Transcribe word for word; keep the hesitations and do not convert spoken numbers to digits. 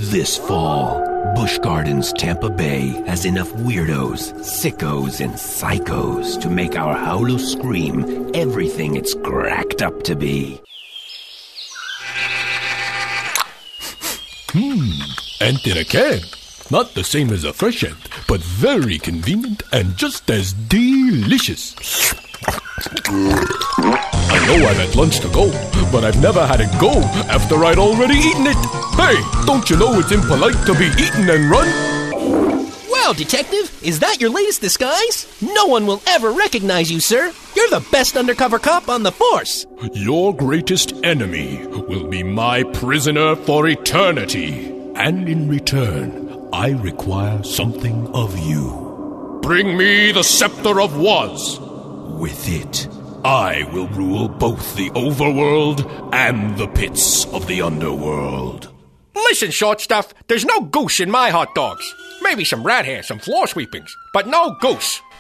This fall, Busch Gardens Tampa Bay has enough weirdos, sickos, and psychos to make our howler scream everything it's cracked up to be. Hmm, ant in a can. Not the same as a fresh ant, but very convenient and just as delicious. I know I've had lunch to go, but I've never had it go after I'd already eaten it. Hey, don't you know it's impolite to be eaten and run? Well, Detective, is that your latest disguise? No one will ever recognize you, sir. You're the best undercover cop on the force. Your greatest enemy will be my prisoner for eternity. And in return, I require something of you. Bring me the Scepter of Woz. With it, I will rule both the overworld and the pits of the underworld. Listen, short stuff, there's no goose in my hot dogs. Maybe some rat hair, some floor sweepings, but no goose.